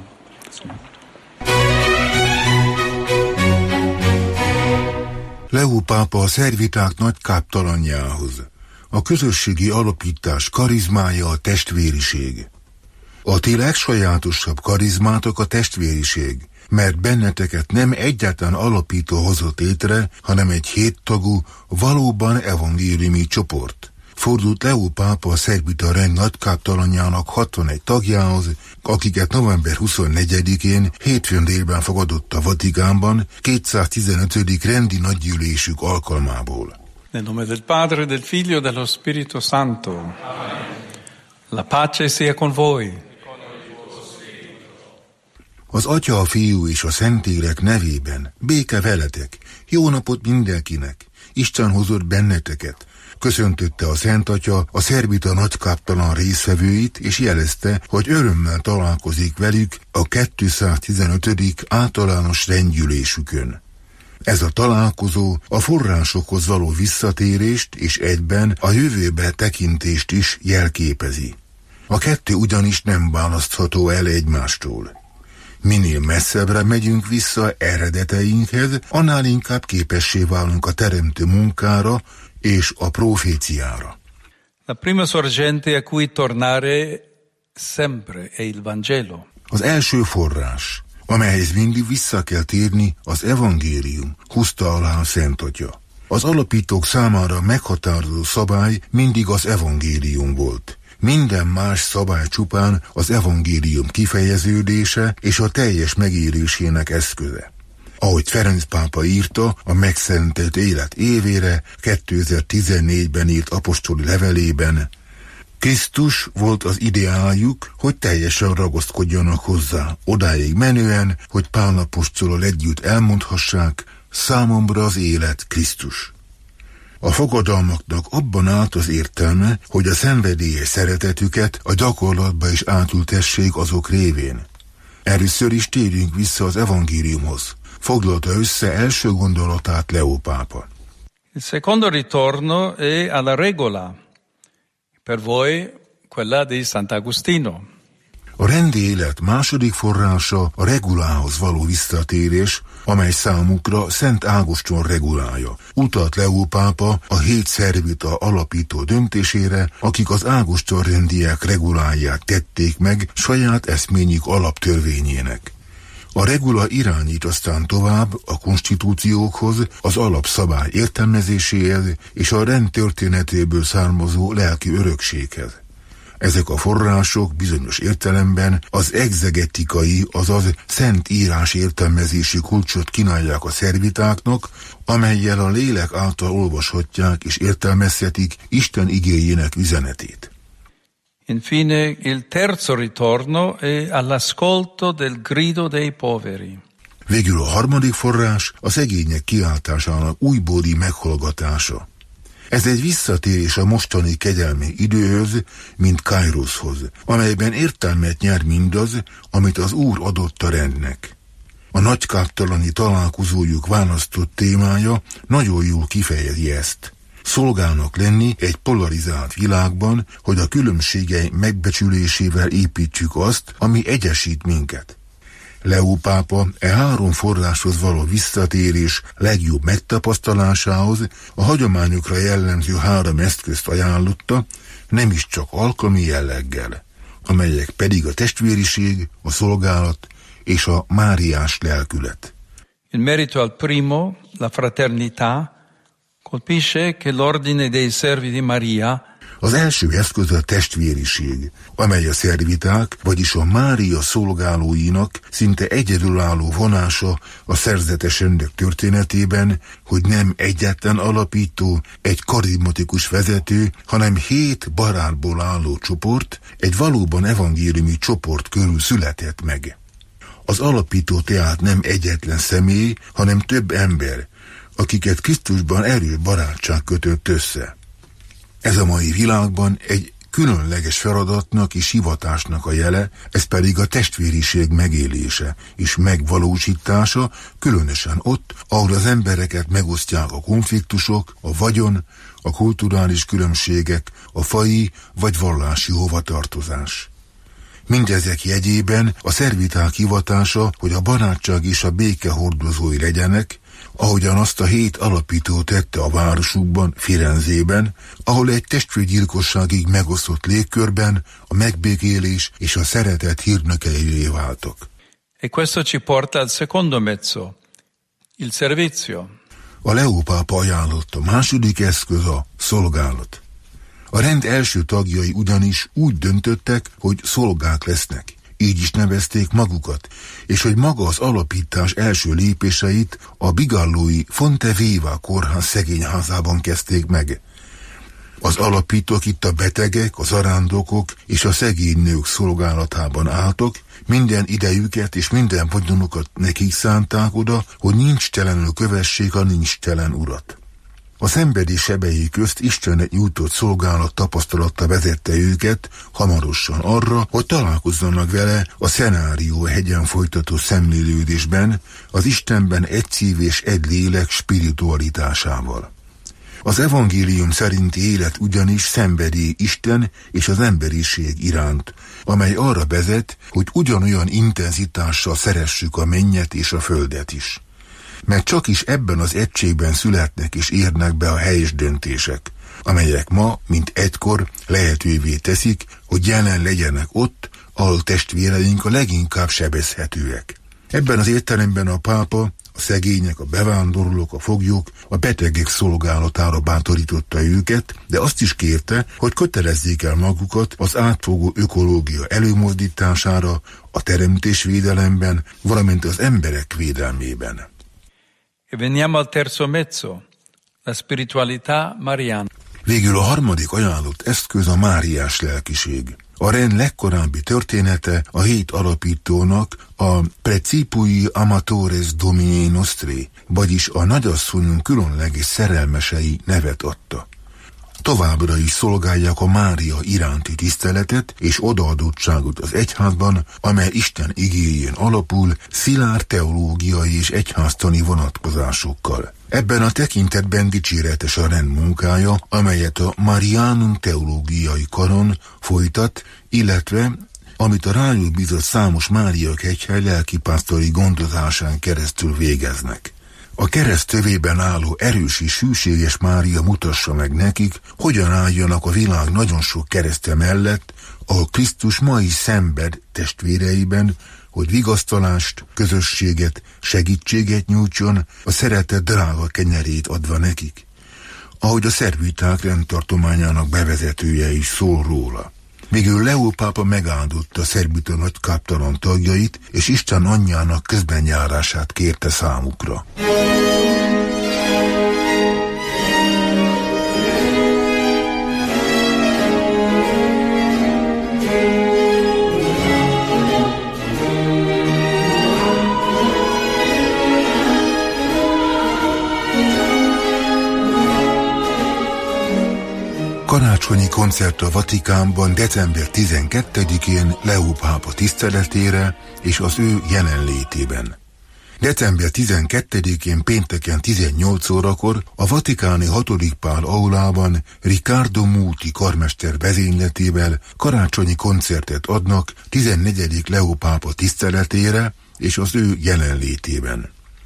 Leó pápa a szerviták nagy káptalanjához. A közösségi alapítás karizmája a testvériség. A ti legsajátosabb karizmátok a testvériség, mert benneteket nem egyáltalán alapító hozott létre, hanem egy héttagú, valóban evangéliumi csoport. Fordult Leó pápa a szerbita rend nagykáptalanjának hatvanegy tagjához, akiket november huszonnegyedikén hétfőn délben fogadott a Vatikánban kétszáztizenötödik rendi nagygyűlésük alkalmából. Nel nome del Padre, del Figlio e dello Spirito Santo. Amen. La pace sia con voi. Az Atya, a Fiú és a Szentlélek nevében béke veletek, jó napot mindenkinek, Isten hozott benneteket. Köszöntötte a Szent Atya a szerbita nagykáptalan részvevőit, és jelezte, hogy örömmel találkozik velük a kétszáztizenötödik általános rendgyűlésükön. Ez a találkozó a forrásokhoz való visszatérést és egyben a jövőbe tekintést is jelképezi. A kettő ugyanis nem választható el egymástól. Minél messzebbre megyünk vissza eredeteinkhez, annál inkább képessé válunk a teremtő munkára és a proféciára. La prima sorgente a cui tornare sempre è il Vangelo. Az első forrás, amelyhez mindig vissza kell térni, az evangélium, húzta alá a Szent Atya. Az alapítók számára meghatározó szabály mindig az evangélium volt. Minden más szabály csupán az evangélium kifejeződése és a teljes megélésének eszköze. Ahogy Ferenc pápa írta a megszentelt élet évére, kétezer-tizennégyben írt apostoli levelében, Krisztus volt az ideáljuk, hogy teljesen ragaszkodjanak hozzá, odáig menően, hogy Pál apostolal együtt elmondhassák, számomra az élet Krisztus. A fogadalmaknak abban állt az értelme, hogy a szenvedélyes szeretetüket a gyakorlatba is átültessék azok révén. Először is térjünk vissza az evangéliumhoz. Foglalta össze első gondolatát Leó pápa. Il secondo ritorno è alla regola. Per voi quella di Sant'Agostino. A rendi élet második forrása a regulához való visszatérés, amely számukra Szent Ágoston regulája. Utalt Leó pápa a hét szervita alapító döntésére, akik az Ágoston rendiek reguláját tették meg saját eszményük alaptörvényének. A regula irányít aztán tovább a konstitúciókhoz, az alapszabály értelmezéséhez és a rend történetéből származó lelki örökséghez. Ezek a források bizonyos értelemben az egzegetikai, azaz szent írás értelmezési kulcsot kínálják a szervitáknak, amellyel a lélek által olvashatják és értelmezhetik Isten igéjének üzenetét. Infine, il terzo ritorno è all'ascolto del grido dei poveri. Végül a harmadik forrás a szegények kiáltásának újbóli meghallgatása. Ez egy visszatérés a mostani kegyelmi időhöz, mint Kairoszhoz, amelyben értelmet nyer mindaz, amit az Úr adott a rendnek. A nagykáptalani találkozójuk választott témája nagyon jól kifejezi ezt. Szolgálnak lenni egy polarizált világban, hogy a különbségei megbecsülésével építsük azt, ami egyesít minket. Leó pápa e három forráshoz való visszatérés legjobb megtapasztalásához a hagyományokra jellemző három eszközt ajánlotta, nem is csak alkalmi jelleggel, amelyek pedig a testvériség, a szolgálat és a máriás lelkület. In merito al primo, la fraternità, colpisce che l'ordine dei servi di Maria. Az első eszköz a testvériség, amely a szerviták, vagyis a Mária szolgálóinak szinte egyedülálló vonása a szerzetes rendek történetében, hogy nem egyetlen alapító, egy karizmatikus vezető, hanem hét barátból álló csoport, egy valóban evangéliumi csoport körül született meg. Az alapító tehát nem egyetlen személy, hanem több ember, akiket Krisztusban erős barátság kötött össze. Ez a mai világban egy különleges feladatnak és hivatásnak a jele, ez pedig a testvériség megélése és megvalósítása, különösen ott, ahol az embereket megosztják a konfliktusok, a vagyon, a kulturális különbségek, a faji vagy vallási hovatartozás. Mindezek jegyében a szerviták hivatása, hogy a barátság és a béke hordozói legyenek, ahogyan azt a hét alapító tette a városukban, Firenzében, ahol egy testvérgyilkosságig megosztott légkörben a megbékélés és a szeretet hírnökeivé váltak. E questo ci porta al secondo mezzo, il servizio. A Leó pápa ajánlott a második eszköz a szolgálat. A rend első tagjai ugyanis úgy döntöttek, hogy szolgák lesznek. Így is nevezték magukat, és hogy maga az alapítás első lépéseit a bigallói Fonte Viva kórház szegényházában kezdték meg. Az alapítók itt a betegek, az arándokok és a szegény nők szolgálatában álltak, minden idejüket és minden vagyonukat nekik szánták oda, hogy nincs telenül kövessék a nincs telen urat. A szenvedés sebei közt Istennek nyújtott szolgálat tapasztalata vezette őket hamarosan arra, hogy találkozzanak vele a Szenárió hegyen folytató szemlélődésben, az Istenben egy szív és egy lélek spiritualitásával. Az evangélium szerinti élet ugyanis szenvedély Isten és az emberiség iránt, amely arra vezet, hogy ugyanolyan intenzitással szeressük a mennyet és a földet is. Mert csak is ebben az egységben születnek és érnek be a helyes döntések, amelyek ma, mint egykor lehetővé teszik, hogy jelen legyenek ott, ahol testvéreink a leginkább sebezhetőek. Ebben az értelemben a pápa a szegények, a bevándorlók, a foglyok, a betegek szolgálatára bátorította őket, de azt is kérte, hogy kötelezzék el magukat az átfogó ökológia előmozdítására, a teremtésvédelemben, valamint az emberek védelmében. E veniamo al terzo mezzo, la spiritualità mariana. Végül a harmadik ajánlott eszköz a máriás lelkiség. A rend legkorábbi története a hét alapítónak a Precipui Amatores Domini Nostri, vagyis a nagyasszonyunk különleges szerelmesei nevet adta. Továbbra is szolgálják a Mária iránti tiszteletet és odaadottságot az egyházban, amely Isten igéjén alapul szilárd teológiai és egyháztani vonatkozásokkal. Ebben a tekintetben dicséretes a rend munkája, amelyet a Marianum teológiai karon folytat, illetve amit a rájuk bízott számos Mária kegyhely lelkipásztori gondozásán keresztül végeznek. A kereszt tövében álló erős és hűséges Mária mutassa meg nekik, hogyan álljanak a világ nagyon sok kereszte mellett, ahol Krisztus ma is szenved testvéreiben, hogy vigasztalást, közösséget, segítséget nyújtson, a szeretet drága kenyerét adva nekik. Ahogy a szerviták rendtartományának bevezetője is szól róla. Végül Leó pápa megáldotta a szerbita nagykáptalan tagjait, és Isten anyjának közbenjárását kérte számukra. Karácsonyi koncert a Vatikánban december tizenkettedikén Leó pápa tiszteletére és az ő jelenlétében. december tizenkettedikén pénteken tizennyolc órakor a vatikáni hatodik Pál aulában Riccardo Muti karmester vezényletével karácsonyi koncertet adnak tizennegyedik Leó pápa tiszteletére és az ő jelenlétében.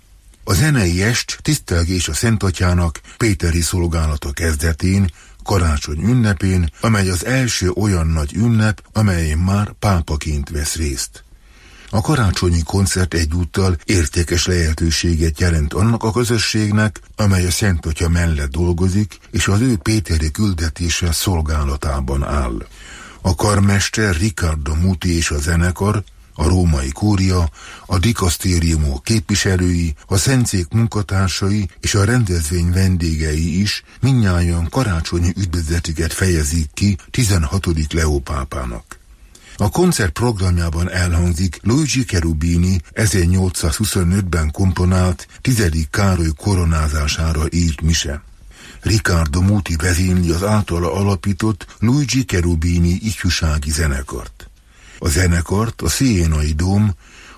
A zenei est tisztelgés a Szentatyának péteri szolgálata kezdetén, karácsony ünnepén, amely az első olyan nagy ünnep, amelyen már pápaként vesz részt. A karácsonyi koncert egyúttal értékes lehetőséget jelent annak a közösségnek, amely a Szent Atya mellett dolgozik, és az ő péteri küldetése szolgálatában áll. A karmester Riccardo Muti és a zenekar, a római kúria, a dikasztériumok képviselői, a szentszék munkatársai és a rendezvény vendégei is mindnyájan karácsonyi üdvözletüket fejezik ki tizenhatodik Leó pápának. A koncert programjában elhangzik Luigi Cherubini ezernyolcszázhuszonötben komponált tizedik Károly koronázására írt mise. Riccardo Muti vezényli az általa alapított Luigi Cherubini ifjúsági zenekart. A zenekart a Sienai Dóm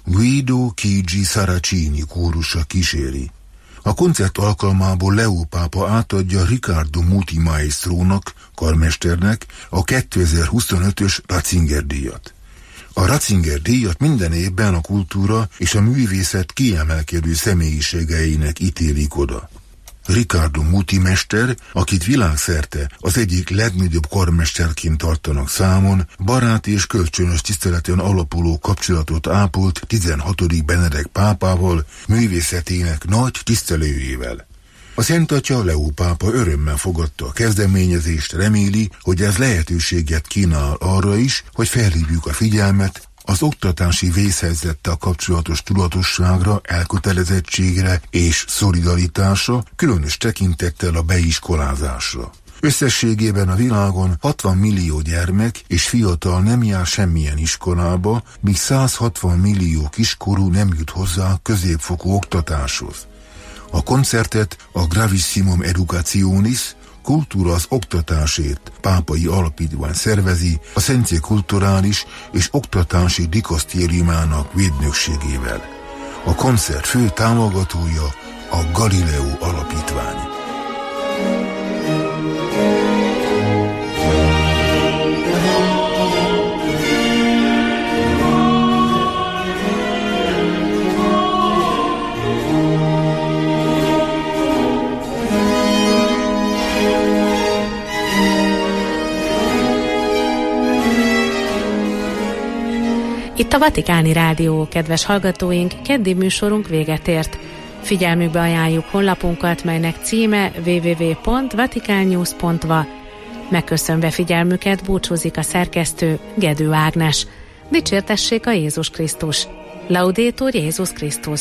Guido Chigi Saracini kórusa kíséri. A koncert alkalmából Leó pápa átadja Riccardo Muti maestrónak, karmesternek a kétezer-huszonötös Ratzinger díjat. A Ratzinger díjat minden évben a kultúra és a művészet kiemelkedő személyiségeinek ítélik oda. Riccardo Muti mester, akit világszerte az egyik legnagyobb karmesterként tartanak számon, baráti és kölcsönös tiszteleten alapuló kapcsolatot ápolt tizenhatodik Benedek pápával, művészetének nagy tisztelőjével. A Szent Atya Leó pápa örömmel fogadta a kezdeményezést, reméli, hogy ez lehetőséget kínál arra is, hogy felhívjuk a figyelmet az oktatási vészhelyzettel kapcsolatos tudatosságra, elkötelezettségre és szolidaritásra, különös tekintettel a beiskolázásra. Összességében a világon hatvan millió gyermek és fiatal nem jár semmilyen iskolába, míg százhatvan millió kiskorú nem jut hozzá középfokú oktatáshoz. A koncertet a Gravissimum Educationis, Kultúra az oktatásért pápai alapítvány szervezi a Szentszék kulturális és oktatási dikasztériumának védnökségével. A koncert fő támogatója a Galileo Alapítvány. Itt a Vatikáni Rádió, kedves hallgatóink, keddi műsorunk véget ért. Figyelmükbe ajánljuk honlapunkat, melynek címe double-u double-u double-u pont vaticannews pont va. Megköszönve figyelmüket búcsúzik a szerkesztő, Gedő Ágnes. Dicsértessék a Jézus Krisztus! Laudétur Jézus Krisztus!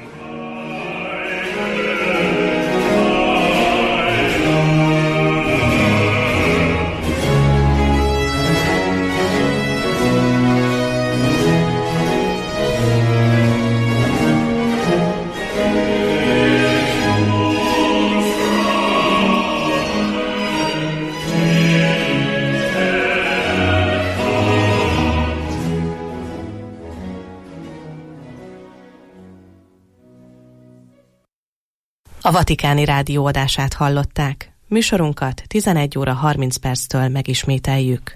A Vatikáni Rádió adását hallották. Műsorunkat tizenegy óra harminc perctől megismételjük.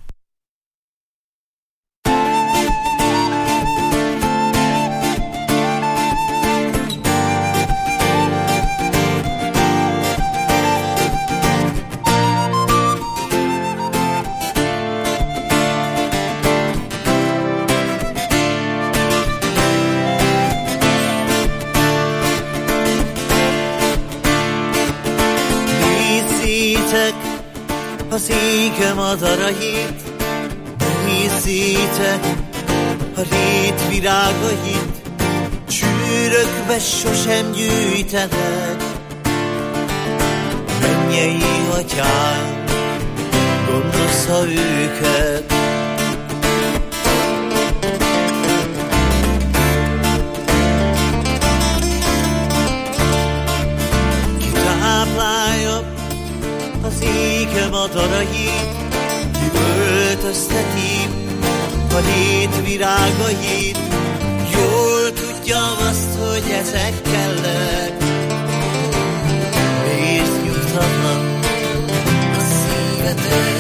Az ége madarait, nézzétek a rét virágait, csűrökbe sosem gyűjtenek. Mennyei atyám, gondozza őket. Ki táplálja az ége madarait, ki öltözteti a rét virágait, jól tudja azt, hogy ezek kellek. Miért nyugtatlan a szívetek?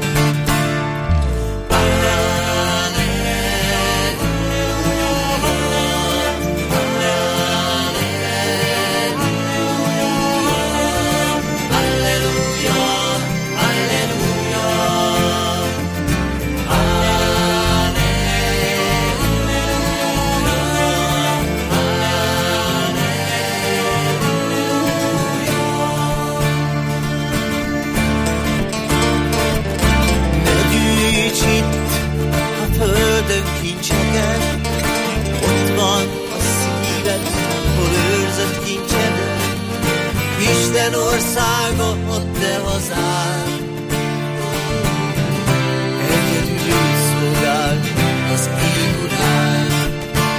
Ott van a szíved, hol őrzött kincsedet, Isten országa, ott te hazád. Egyedül ő szolgál az ég urán.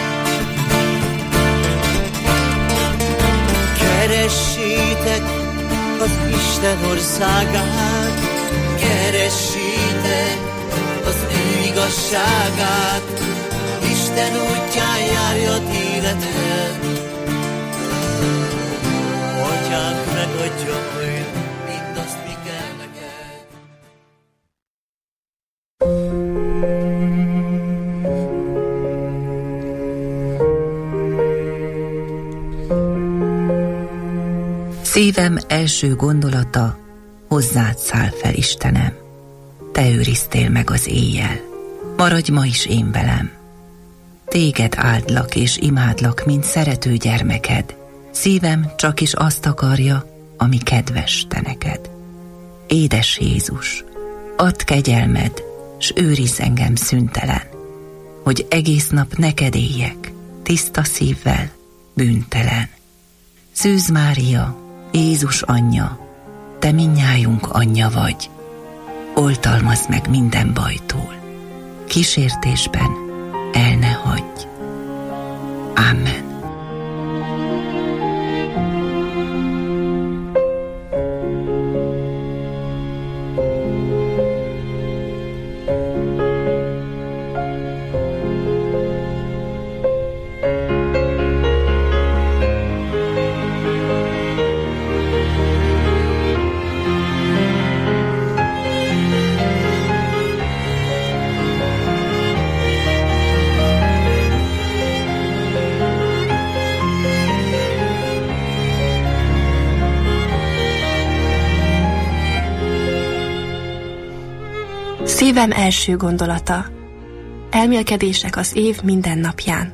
Keressétek az Isten országát, keressétek az ő igazságát, Isten útján járjad életed. Atyánk megadja majd mindazt, mi kell neked. Szívem első gondolata, hozzád száll fel, Istenem. Te őriztél meg az éjjel, maradj ma is én velem. Téged áldlak és imádlak, mint szerető gyermeked. Szívem csak is azt akarja, ami kedves te neked. Édes Jézus, add kegyelmed, s őrizz engem szüntelen, hogy egész nap neked éljek, tiszta szívvel, bűntelen. Szűz Mária, Jézus anyja, te mindnyájunk anyja vagy, oltalmazd meg minden bajtól, kísértésben el ne hagyj. Amen. Szívem első gondolata, Elmélkedések az év minden napján.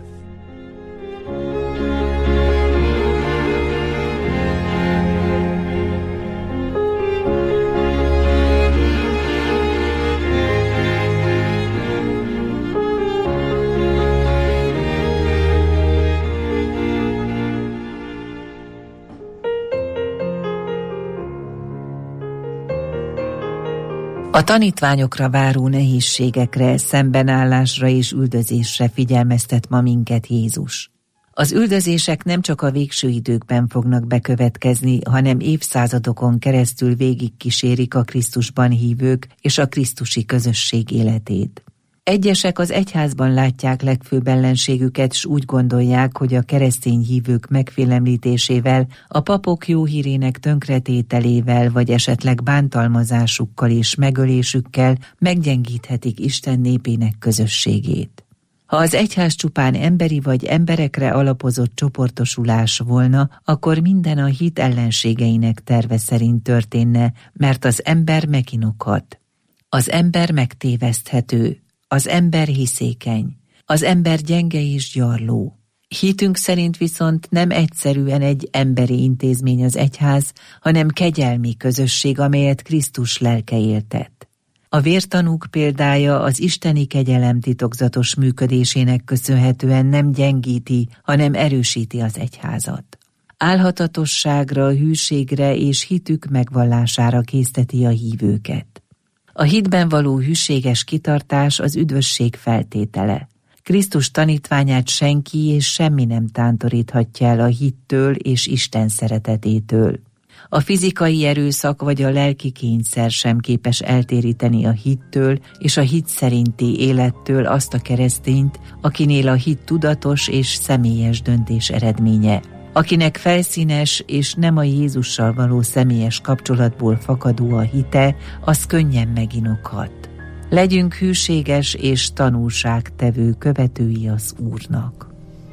A tanítványokra váró nehézségekre, szembenállásra és üldözésre figyelmeztet ma minket Jézus. Az üldözések nem csak a végső időkben fognak bekövetkezni, hanem évszázadokon keresztül végigkísérik a Krisztusban hívők és a krisztusi közösség életét. Egyesek az egyházban látják legfőbb ellenségüket, s úgy gondolják, hogy a keresztény hívők megfélemlítésével, a papok jó hírének tönkretételével, vagy esetleg bántalmazásukkal és megölésükkel meggyengíthetik Isten népének közösségét. Ha az egyház csupán emberi vagy emberekre alapozott csoportosulás volna, akkor minden a hit ellenségeinek terve szerint történne, mert az ember meginokhat. Az ember megtéveszthető. Az ember hiszékeny, az ember gyenge és gyarló. Hitünk szerint viszont nem egyszerűen egy emberi intézmény az egyház, hanem kegyelmi közösség, amelyet Krisztus lelke éltet. A vértanúk példája az isteni kegyelem titokzatos működésének köszönhetően nem gyengíti, hanem erősíti az egyházat. Álhatatosságra, hűségre és hitük megvallására készteti a hívőket. A hitben való hűséges kitartás az üdvösség feltétele. Krisztus tanítványát senki és semmi nem tántoríthatja el a hittől és Isten szeretetétől. A fizikai erőszak vagy a lelki kényszer sem képes eltéríteni a hittől és a hit szerinti élettől azt a keresztényt, akinél a hit tudatos és személyes döntés eredménye. Akinek felszínes és nem a Jézussal való személyes kapcsolatból fakadó a hite, az könnyen meginokhat. Legyünk hűséges és tanulságtevő követői az Úrnak.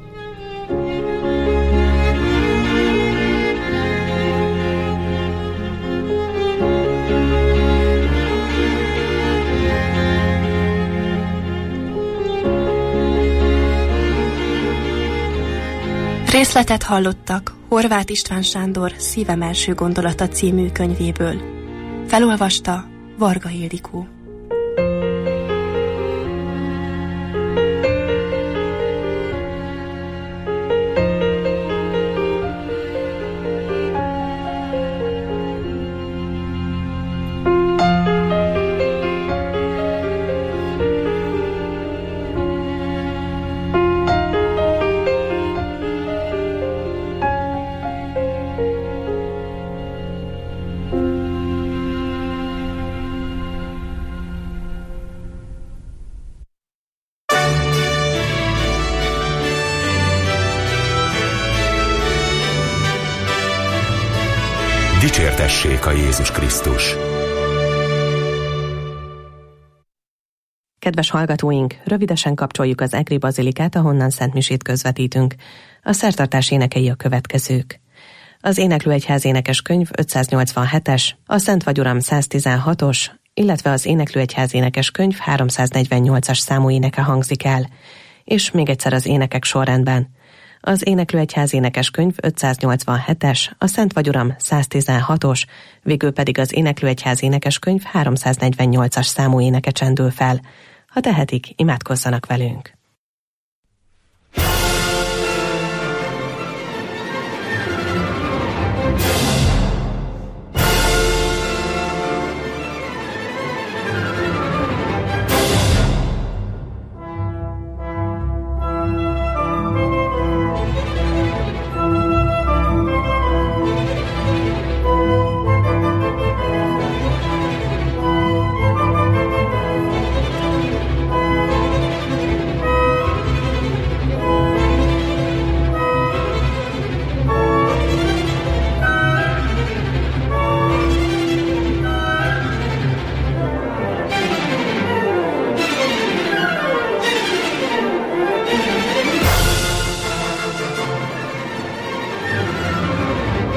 Részletet hallottak Horváth István Sándor Szívem első gondolata című könyvéből. Felolvasta Varga Ildikó. Dicsértessék a Jézus Krisztus! Kedves hallgatóink, rövidesen kapcsoljuk az Egri Bazilikát, ahonnan szentmisét közvetítünk. A szertartás énekei a következők. Az Éneklőegyház énekeskönyv ötszáznyolcvanhetes, a Szent vagy Uram száztizenhatos, illetve az Éneklőegyház énekeskönyv háromszáznegyvennyolcas számú éneke hangzik el. És még egyszer az énekek sorrendben. Az Éneklőegyház énekeskönyv ötszáznyolcvanhetes, a Szent vagy Uram száztizenhatos, végül pedig az Éneklőegyház énekeskönyv háromszáznegyvennyolcas számú éneke csendül fel. Ha tehetik, imádkozzanak velünk.